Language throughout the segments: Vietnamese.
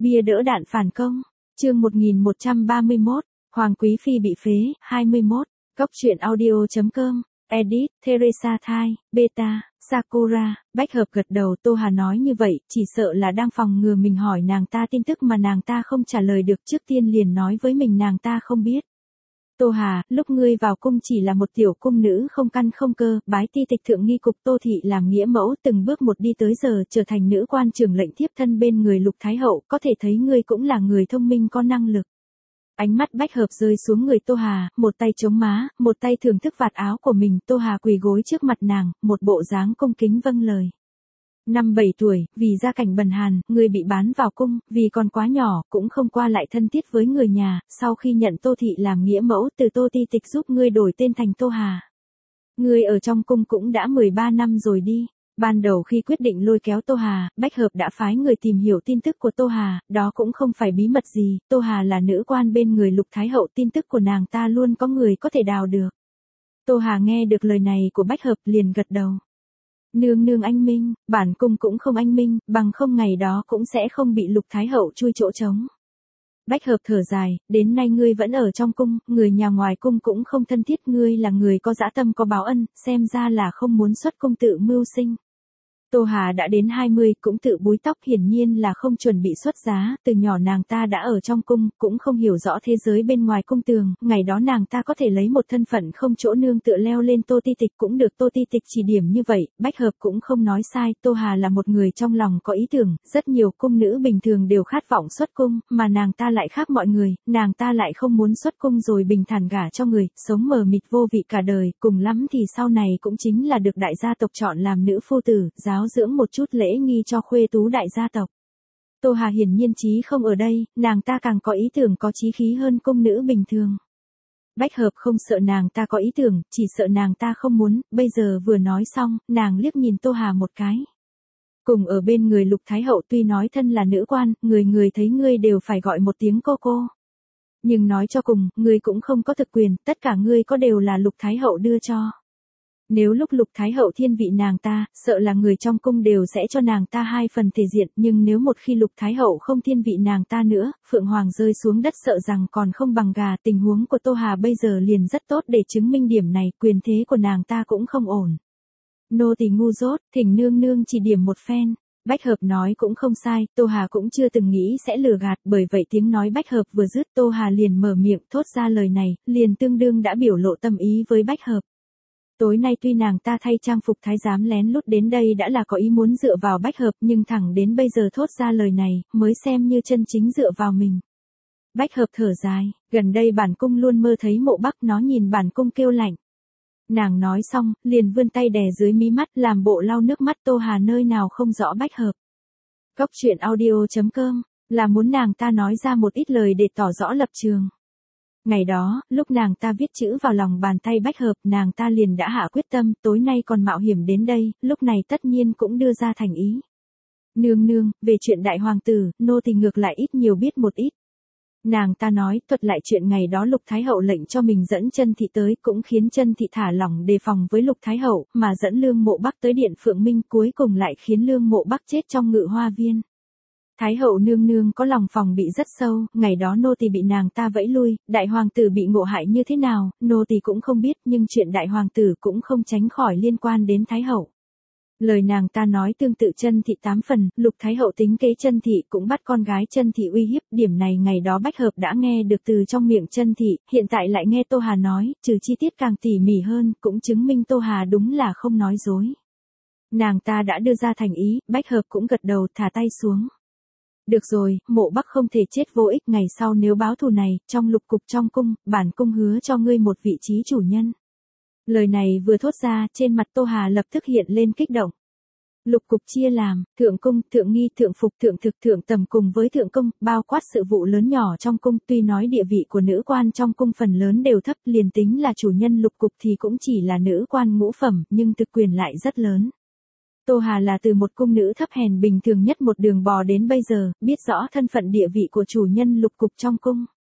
Bia đỡ đạn phản công. Chương 1131, Hoàng Quý Phi bị phế, 21. Cóc truyện audio.com. Edit, Teresa Thai, Beta, Sakura. Bách Hợp gật đầu. Tô Hà nói như vậy, chỉ sợ là đang phòng ngừa mình hỏi nàng ta tin tức mà nàng ta không trả lời được, trước tiên liền nói với mình nàng ta không biết. Tô Hà, lúc ngươi vào cung chỉ là một tiểu cung nữ không căn không cơ, bái ti tịch thượng nghi cục Tô Thị làm nghĩa mẫu, từng bước một đi tới giờ trở thành nữ quan trưởng lệnh thiếp thân bên người Lục Thái Hậu, có thể thấy ngươi cũng là người thông minh có năng lực. Ánh mắt Bách Hợp rơi xuống người Tô Hà, một tay chống má, một tay thưởng thức vạt áo của mình. Tô Hà quỳ gối trước mặt nàng, một bộ dáng cung kính vâng lời. Năm 7 tuổi, vì gia cảnh bần hàn, ngươi bị bán vào cung, vì còn quá nhỏ, cũng không qua lại thân thiết với người nhà, sau khi nhận Tô Thị làm nghĩa mẫu, từ Tô Ti Tịch giúp ngươi đổi tên thành Tô Hà. Ngươi ở trong cung cũng đã 13 năm rồi đi. Ban đầu khi quyết định lôi kéo Tô Hà, Bách Hợp đã phái người tìm hiểu tin tức của Tô Hà, đó cũng không phải bí mật gì, Tô Hà là nữ quan bên người Lục Thái Hậu, tin tức của nàng ta luôn có người có thể đào được. Tô Hà nghe được lời này của Bách Hợp liền gật đầu. Nương nương anh minh, bản cung cũng không anh minh, bằng không ngày đó cũng sẽ không bị Lục Thái Hậu chui chỗ trống. Bách Hợp thở dài, đến nay ngươi vẫn ở trong cung, người nhà ngoài cung cũng không thân thiết, ngươi là người có dã tâm có báo ân, xem ra là không muốn xuất cung tự mưu sinh. Tô Hà đã đến 20, cũng tự búi tóc, hiển nhiên là không chuẩn bị xuất giá, từ nhỏ nàng ta đã ở trong cung, cũng không hiểu rõ thế giới bên ngoài cung tường, ngày đó nàng ta có thể lấy một thân phận không chỗ nương tựa leo lên Tô Ti Tịch cũng được Tô Ti Tịch chỉ điểm như vậy, Bách Hợp cũng không nói sai, Tô Hà là một người trong lòng có ý tưởng, rất nhiều cung nữ bình thường đều khát vọng xuất cung, mà nàng ta lại khác mọi người, nàng ta lại không muốn xuất cung rồi bình thản gả cho người, sống mờ mịt vô vị cả đời, cùng lắm thì sau này cũng chính là được đại gia tộc chọn làm nữ phu tử, giáo dưỡng một chút lễ nghi cho khuê tú đại gia tộc. Tô Hà hiển nhiên trí không ở đây, nàng ta càng có ý tưởng có chí khí hơn cung nữ bình thường. Bách Hợp không sợ nàng ta có ý tưởng, chỉ sợ nàng ta không muốn, bây giờ vừa nói xong, nàng liếc nhìn Tô Hà một cái. Cùng ở bên người Lục Thái Hậu, tuy nói thân là nữ quan, người thấy ngươi đều phải gọi một tiếng cô. Nhưng nói cho cùng, ngươi cũng không có thực quyền, tất cả ngươi có đều là Lục Thái Hậu đưa cho. Nếu lúc Lục Thái Hậu thiên vị nàng ta, sợ là người trong cung đều sẽ cho nàng ta 2 phần thể diện, nhưng nếu một khi Lục Thái Hậu không thiên vị nàng ta nữa, Phượng Hoàng rơi xuống đất sợ rằng còn không bằng gà. Tình huống của Tô Hà bây giờ liền rất tốt để chứng minh điểm này, quyền thế của nàng ta cũng không ổn. Nô tỳ ngu dốt, thỉnh nương nương chỉ điểm một phen. Bách Hợp nói cũng không sai, Tô Hà cũng chưa từng nghĩ sẽ lừa gạt, bởi vậy tiếng nói Bách Hợp vừa dứt, Tô Hà liền mở miệng thốt ra lời này, liền tương đương đã biểu lộ tâm ý với Bách Hợp. Tối nay tuy nàng ta thay trang phục thái giám lén lút đến đây đã là có ý muốn dựa vào Bách Hợp, nhưng thẳng đến bây giờ thốt ra lời này, mới xem như chân chính dựa vào mình. Bách Hợp thở dài, gần đây bản cung luôn mơ thấy Mộ Bắc, nó nhìn bản cung kêu lạnh. Nàng nói xong, liền vươn tay đè dưới mí mắt, làm bộ lau nước mắt. Tô Hà nơi nào không rõ Bách Hợp. Cóc truyện audio.com, là muốn nàng ta nói ra một ít lời để tỏ rõ lập trường. Ngày đó, lúc nàng ta viết chữ vào lòng bàn tay Bách Hợp, nàng ta liền đã hạ quyết tâm, tối nay còn mạo hiểm đến đây, lúc này tất nhiên cũng đưa ra thành ý. Nương nương, về chuyện đại hoàng tử, nô tỳ ngược lại ít nhiều biết một ít. Nàng ta nói, thuật lại chuyện ngày đó Lục Thái Hậu lệnh cho mình dẫn Chân Thị tới, cũng khiến Chân Thị thả lỏng đề phòng với Lục Thái Hậu, mà dẫn Lương Mộ Bắc tới điện Phượng Minh, cuối cùng lại khiến Lương Mộ Bắc chết trong Ngự Hoa Viên. Thái Hậu nương nương có lòng phòng bị rất sâu, ngày đó nô tỳ bị nàng ta vẫy lui, đại hoàng tử bị ngộ hại như thế nào, nô tỳ cũng không biết, nhưng chuyện đại hoàng tử cũng không tránh khỏi liên quan đến Thái Hậu. Lời nàng ta nói tương tự Chân Thị 8 phần, Lục Thái Hậu tính kế Chân Thị cũng bắt con gái Chân Thị uy hiếp, điểm này ngày đó Bách Hợp đã nghe được từ trong miệng Chân Thị, hiện tại lại nghe Tô Hà nói, trừ chi tiết càng tỉ mỉ hơn, cũng chứng minh Tô Hà đúng là không nói dối. Nàng ta đã đưa ra thành ý, Bách Hợp cũng gật đầu thả tay xuống. Được rồi, Mộ Bắc không thể chết vô ích, ngày sau nếu báo thù này, trong lục cục trong cung, bản cung hứa cho ngươi một vị trí chủ nhân. Lời này vừa thốt ra, trên mặt Tô Hà lập tức hiện lên kích động. Lục cục chia làm, thượng cung, thượng nghi, thượng phục, thượng thực, thượng tầm cùng với thượng công, bao quát sự vụ lớn nhỏ trong cung, tuy nói địa vị của nữ quan trong cung phần lớn đều thấp, liền tính là chủ nhân lục cục thì cũng chỉ là nữ quan ngũ phẩm, nhưng thực quyền lại rất lớn. Tô Hà là từ một cung nữ thấp hèn bình thường nhất một đường bò đến bây giờ, biết rõ thân phận địa vị của chủ nhân lục cục trong cung.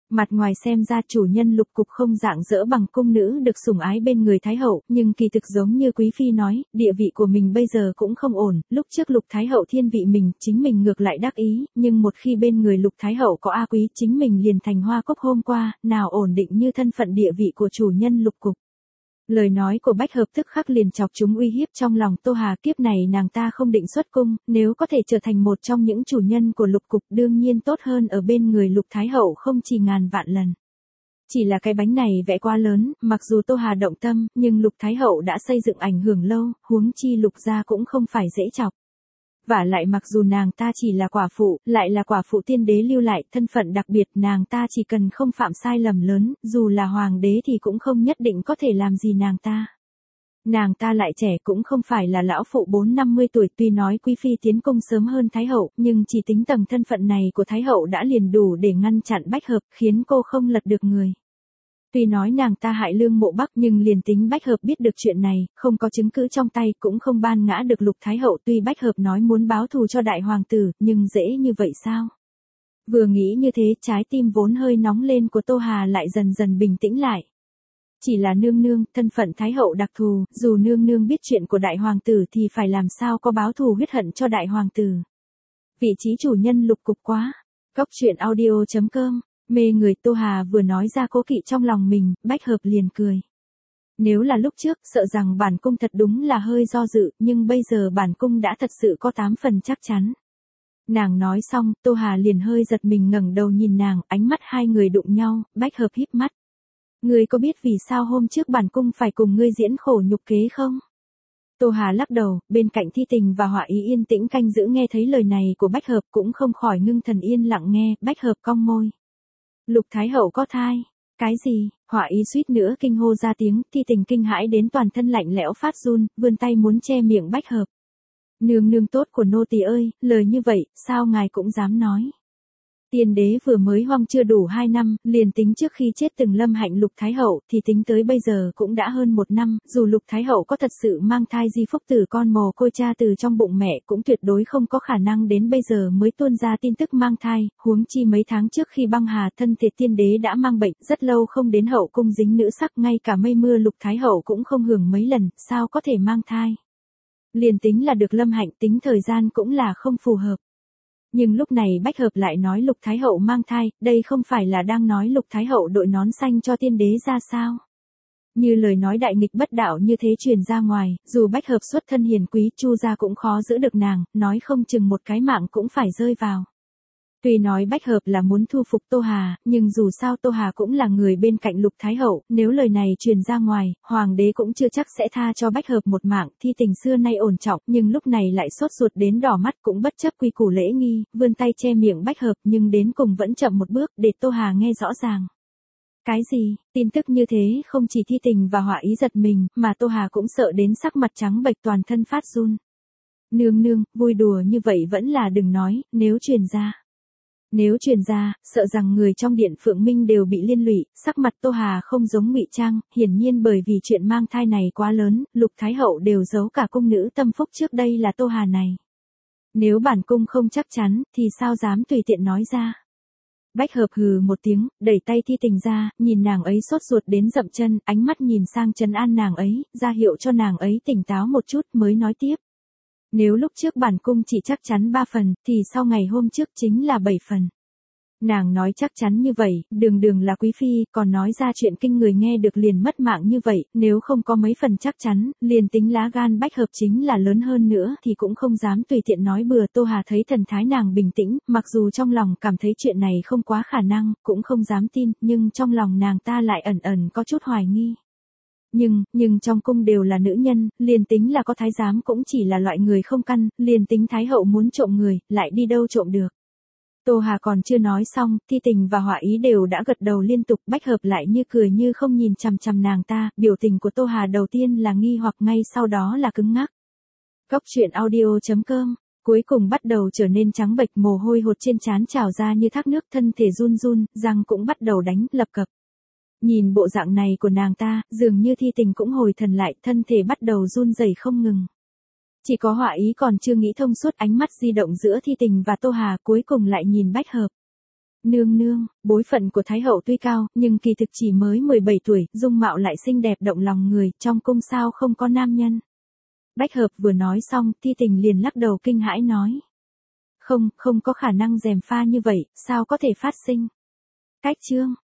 Mặt ngoài xem ra chủ nhân Lục Cục không rạng rỡ bằng cung nữ được sủng ái bên người Thái Hậu, nhưng kỳ thực giống như Quý Phi nói, địa vị của mình bây giờ cũng không ổn, lúc trước Lục Thái Hậu thiên vị mình, chính mình ngược lại đắc ý, nhưng một khi bên người Lục Thái Hậu có A Quý chính mình liền thành hoa cốc hôm qua, nào ổn định như thân phận địa vị của chủ nhân Lục Cục. Lời nói của Bách Hợp tức khắc liền chọc chúng uy hiếp trong lòng Tô Hà, kiếp này nàng ta không định xuất cung, nếu có thể trở thành một trong những chủ nhân của Lục Cục đương nhiên tốt hơn ở bên người Lục Thái Hậu không chỉ ngàn vạn lần. Chỉ là cái bánh này vẽ quá lớn, mặc dù Tô Hà động tâm, nhưng Lục Thái Hậu đã xây dựng ảnh hưởng lâu, huống chi Lục gia cũng không phải dễ chọc. Vả lại mặc dù nàng ta chỉ là quả phụ, lại là quả phụ tiên đế lưu lại, thân phận đặc biệt, nàng ta chỉ cần không phạm sai lầm lớn, dù là hoàng đế thì cũng không nhất định có thể làm gì nàng ta. Nàng ta lại trẻ cũng không phải là lão phụ 4-50 tuổi, tuy nói Quý Phi tiến cung sớm hơn Thái Hậu, nhưng chỉ tính tầng thân phận này của Thái Hậu đã liền đủ để ngăn chặn Bách Hợp, khiến cô không lật được người. Tuy nói nàng ta hại Lương Mộ Bắc nhưng liền tính Bách Hợp biết được chuyện này, không có chứng cứ trong tay cũng không ban ngã được Lục Thái Hậu, tuy Bách Hợp nói muốn báo thù cho đại hoàng tử, nhưng dễ như vậy sao? Vừa nghĩ như thế, trái tim vốn hơi nóng lên của Tô Hà lại dần dần bình tĩnh lại. Chỉ là nương nương, thân phận Thái Hậu đặc thù, dù nương nương biết chuyện của đại hoàng tử thì phải làm sao có báo thù huyết hận cho đại hoàng tử. Vị trí chủ nhân Lục Cục quá. Cốc truyện audio.com Mê người. Tô Hà vừa nói ra cố kỵ trong lòng mình, Bách Hợp liền cười. Nếu là lúc trước, sợ rằng bản cung thật đúng là hơi do dự, nhưng bây giờ bản cung đã thật sự có 8 phần chắc chắn. Nàng nói xong, Tô Hà liền hơi giật mình ngẩng đầu nhìn nàng, ánh mắt hai người đụng nhau, Bách Hợp híp mắt. Ngươi có biết vì sao hôm trước bản cung phải cùng ngươi diễn khổ nhục kế không? Tô Hà lắc đầu, bên cạnh Thi Tình và Họa Ý yên tĩnh canh giữ nghe thấy lời này của Bách Hợp cũng không khỏi ngưng thần yên lặng nghe, Bách Hợp cong môi. Lục Thái Hậu có thai. Cái gì? Họa Ý suýt nữa kinh hô ra tiếng, Thi Tình kinh hãi đến toàn thân lạnh lẽo phát run, vươn tay muốn che miệng Bách Hợp. Nương nương tốt của nô tỳ ơi, lời như vậy, sao ngài cũng dám nói? Tiên đế vừa mới hoang chưa đủ 2 năm, liền tính trước khi chết từng lâm hạnh Lục Thái Hậu, thì tính tới bây giờ cũng đã hơn 1 năm, dù Lục Thái Hậu có thật sự mang thai di phúc tử con mồ côi cha từ trong bụng mẹ cũng tuyệt đối không có khả năng đến bây giờ mới tuôn ra tin tức mang thai, huống chi mấy tháng trước khi băng hà thân thể tiên đế đã mang bệnh, rất lâu không đến hậu cung dính nữ sắc, ngay cả mây mưa Lục Thái Hậu cũng không hưởng mấy lần, sao có thể mang thai. Liền tính là được lâm hạnh tính thời gian cũng là không phù hợp. Nhưng lúc này Bách Hợp lại nói Lục Thái Hậu mang thai, đây không phải là đang nói Lục Thái Hậu đội nón xanh cho tiên đế ra sao? Như lời nói đại nghịch bất đạo như thế truyền ra ngoài, dù Bách Hợp xuất thân hiền quý, Chu gia cũng khó giữ được nàng, nói không chừng một cái mạng cũng phải rơi vào. Tuy nói Bách Hợp là muốn thu phục Tô Hà, nhưng dù sao Tô Hà cũng là người bên cạnh Lục Thái Hậu, nếu lời này truyền ra ngoài, hoàng đế cũng chưa chắc sẽ tha cho Bách Hợp một mạng. Thi Tình xưa nay ổn trọng, nhưng lúc này lại sốt ruột đến đỏ mắt, cũng bất chấp quy củ lễ nghi, vươn tay che miệng Bách Hợp, nhưng đến cùng vẫn chậm một bước, để Tô Hà nghe rõ ràng. Cái gì? Tin tức như thế không chỉ Thi Tình và Họa Ý giật mình, mà Tô Hà cũng sợ đến sắc mặt trắng bệch toàn thân phát run. Nương nương, vui đùa như vậy vẫn là đừng nói, nếu truyền ra. Nếu truyền ra, sợ rằng người trong điện Phượng Minh đều bị liên lụy, sắc mặt Tô Hà không giống ngụy trang, hiển nhiên bởi vì chuyện mang thai này quá lớn, Lục Thái Hậu đều giấu cả cung nữ tâm phúc trước đây là Tô Hà này. Nếu bản cung không chắc chắn, thì sao dám tùy tiện nói ra. Bách Hợp hừ một tiếng, đẩy tay Thi Tình ra, nhìn nàng ấy sốt ruột đến dậm chân, ánh mắt nhìn sang trấn an nàng ấy, ra hiệu cho nàng ấy tỉnh táo một chút mới nói tiếp. Nếu lúc trước bản cung chỉ chắc chắn 3 phần, thì sau ngày hôm trước chính là 7 phần. Nàng nói chắc chắn như vậy, đường là quý phi, còn nói ra chuyện kinh người nghe được liền mất mạng như vậy, nếu không có mấy phần chắc chắn, liền tính lá gan Bách Hợp chính là lớn hơn nữa thì cũng không dám tùy tiện nói bừa. Tô Hà thấy thần thái nàng bình tĩnh, mặc dù trong lòng cảm thấy chuyện này không quá khả năng, cũng không dám tin, nhưng trong lòng nàng ta lại ẩn ẩn có chút hoài nghi. Nhưng trong cung đều là nữ nhân, liền tính là có thái giám cũng chỉ là loại người không căn, liền tính thái hậu muốn trộm người, lại đi đâu trộm được. Tô Hà còn chưa nói xong, Thi Tình và Họa Ý đều đã gật đầu liên tục. Bách Hợp lại như cười như không nhìn chằm chằm nàng ta, biểu tình của Tô Hà đầu tiên là nghi hoặc, ngay sau đó là cứng ngắc. Cốc truyện audio.com cuối cùng bắt đầu trở nên trắng bệch, mồ hôi hột trên trán trào ra như thác nước, thân thể run run, răng cũng bắt đầu đánh lập cập. Nhìn bộ dạng này của nàng ta, dường như Thi Tình cũng hồi thần lại, thân thể bắt đầu run rẩy không ngừng. Chỉ có Họa Ý còn chưa nghĩ thông suốt, ánh mắt di động giữa Thi Tình và Tô Hà, cuối cùng lại nhìn Bách Hợp. Nương nương, bối phận của Thái hậu tuy cao, nhưng kỳ thực chỉ mới 17 tuổi, dung mạo lại xinh đẹp động lòng người, trong cung sao không có nam nhân. Bách hợp vừa nói xong, Ti Tình liền lắc đầu kinh hãi nói. Không có khả năng gièm pha như vậy, sao có thể phát sinh. Cách chương.